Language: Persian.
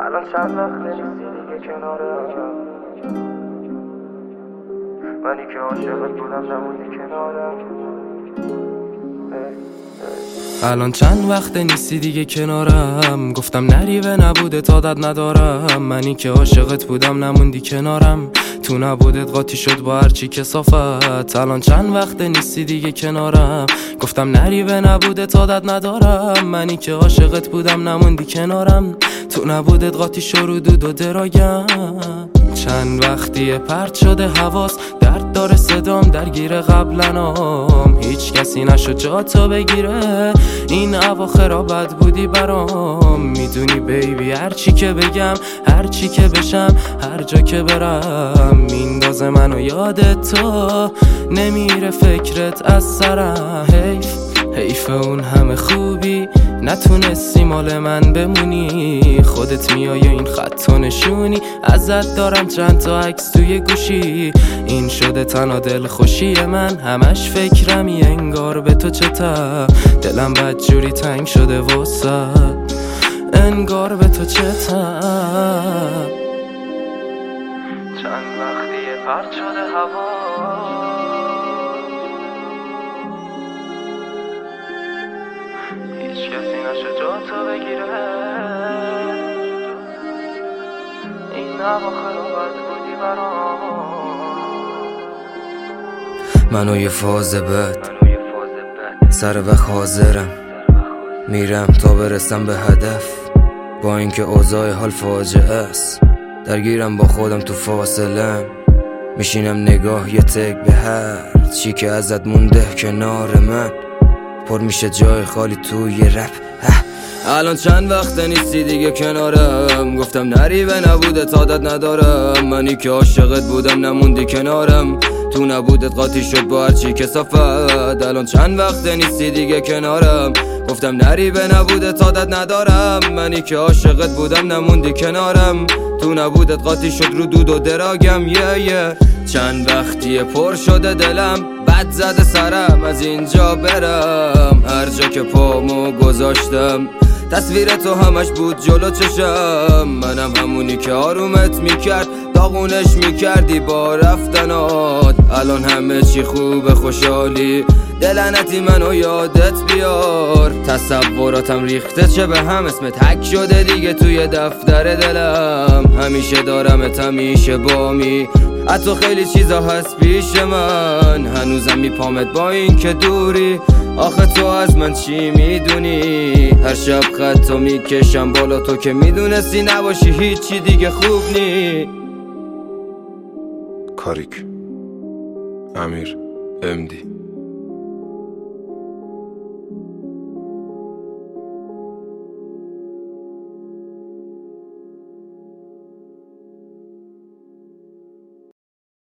الان چند وقت نیستی دیگه کنارم، منی که عاشقت بودم نموندی کنارم. الان چند وقت نیستی دیگه کنارم، گفتم نری و نبوده تادت ندارم. منی که عاشقت بودم نموندی کنارم، تو نبودت قاطی شد با هرچی کثافت. الان چند وقت نیستی دیگه کنارم، گفتم نری و نبوده تادت ندارم. منی که عاشقت بودم نموندی کنارم، تو نبودت قاطی شد رو دود و دراگم. چند وقتیه پرت شده حواس، درد داره صدام درگیر قبلنام. هیچ کسی نشد جاتو بگیره، این اواخرا بد بودی برام. میدونی بیبی هرچی که بگم، هرچی که بشم، هر جا که برم میندازه منو یاد تو، نمیره فکرت از سرم. حیف اون همه خوبی نتونستی مال من بمونی، خودت میای این خط و نشونی. ازت دارم چند تا عکس توی گوشی، این شده تنها دل خوشی من. همش فکرمی انگار به تو چته، دلم بدجوری تنگ شده واسه، انگار به تو چته. چند وقتیه پرت شده هوا، هیچ کسی نشه جاتو بگیره، این اواخرا بد بودی برام. منو یه فاز بد سر وقت حاضرم، میرم تا برسم به هدف، با اینکه اوضاع حال فاجعه است. درگیرم با خودم تو فاصلم، میشینم نگاه یه تک به هر چی که ازت مونده کنار من. پر میشه جای خالی توی رپ. الان چند وقت نیستی دیگه کنارم، گفتم نری و نبوده تادت ندارم. منی که عاشقت بودم نموندی کنارم، تو نبودت قاطی شد با هرچی کثافت. الان چند وقت نیستی دیگه کنارم، گفتم نری و نبوده تادت ندارم. منی که عاشقت بودم نموندی کنارم، تو نبودت قاطی شد رو دود و دراگم. چند وقتیه پر شده دلم، بد زده سرم از اینجا برم. هر جا که پامو گذاشتم تصویر تو همش بود جلو چشم. منم همونی که آرومت میکرد، داغونش میکردی با رفتنات. الان همه چی خوبه خوشحالی، دلنتی منو یادت بیار. تصوراتم ریخته چه به هم، اسمت حک شده دیگه توی دفتر دلم. همیشه دارمت همیشه بامی، حتی خیلی چیزا هست پیش من. هنوزم میپامت با این که دوری، آخه تو از من چی میدونی؟ هر شب خطو میکشم بالا، تو که میدونستی نباشی هیچی دیگه خوب نی. کاریک امیر MD